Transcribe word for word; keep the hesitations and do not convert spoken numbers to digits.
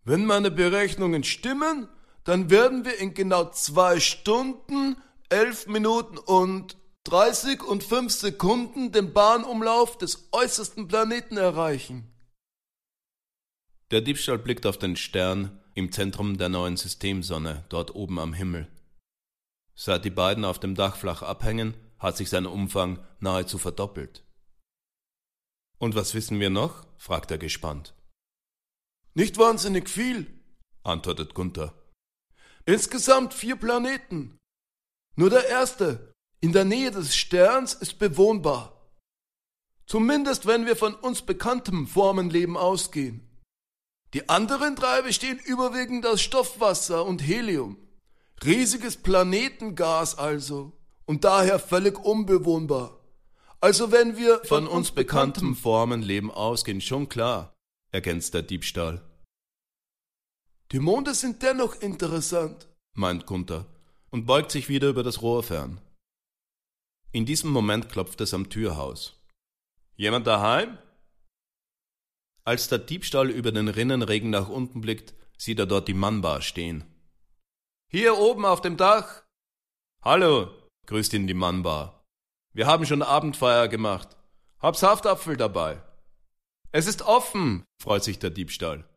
Wenn meine Berechnungen stimmen, dann werden wir in genau zwei Stunden, elf Minuten und dreißig und fünf Sekunden den Bahnumlauf des äußersten Planeten erreichen. Der Diebstahl blickt auf den Stern im Zentrum der neuen Systemsonne, dort oben am Himmel. Seit die beiden auf dem Dach flach abhängen, hat sich sein Umfang nahezu verdoppelt. »Und was wissen wir noch?« fragt er gespannt. »Nicht wahnsinnig viel«, antwortet Gunther. »Insgesamt vier Planeten. Nur der erste, in der Nähe des Sterns, ist bewohnbar. Zumindest wenn wir von uns bekanntem Formenleben ausgehen. Die anderen drei bestehen überwiegend aus Stoffwasser und Helium. Riesiges Planetengas also, und daher völlig unbewohnbar. Also wenn wir von, von uns bekanntem Formenleben ausgehen, schon klar«, ergänzt der Diebstahl. »Die Monde sind dennoch interessant«, meint Gunther und beugt sich wieder über das Rohr fern. In diesem Moment klopft es am Türhaus. »Jemand daheim?« Als der Diebstahl über den Rinnenregen nach unten blickt, sieht er dort die Mannbar stehen. »Hier oben auf dem Dach!« »Hallo«, grüßt ihn die Mannbar. »Wir haben schon Abendfeier gemacht. Hab Saftapfel dabei.« »Es ist offen«, freut sich der Diebstahl.